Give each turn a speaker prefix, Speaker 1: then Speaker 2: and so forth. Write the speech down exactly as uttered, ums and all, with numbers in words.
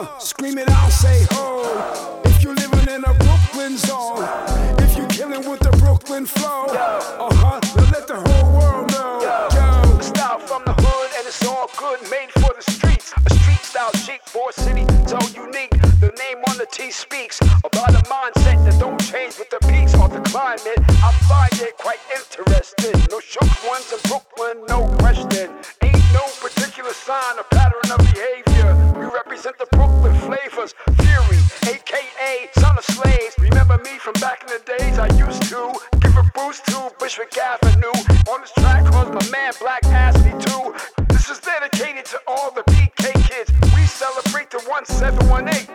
Speaker 1: Uh, scream it out, say ho. If you living in a Brooklyn zone, if you killing with the Brooklyn flow, uh-huh, then let the whole world know. Yo,
Speaker 2: style from the hood and it's all good, made for the streets. A street style chic for a city so unique. The name on the T speaks about a mindset that don't change with the peaks or the climate. I find it quite interesting. No shook ones in Brooklyn, no question. Ain't no particular sign or pattern of behavior. We represent the Brooklyn flavors. Fury, aka Son of Slaves. Remember me from back in the days I used to give a boost to Bushwick Avenue. On this track cause my man Black asked me to. This is dedicated to all the B K kids. We celebrate the one seven one eight.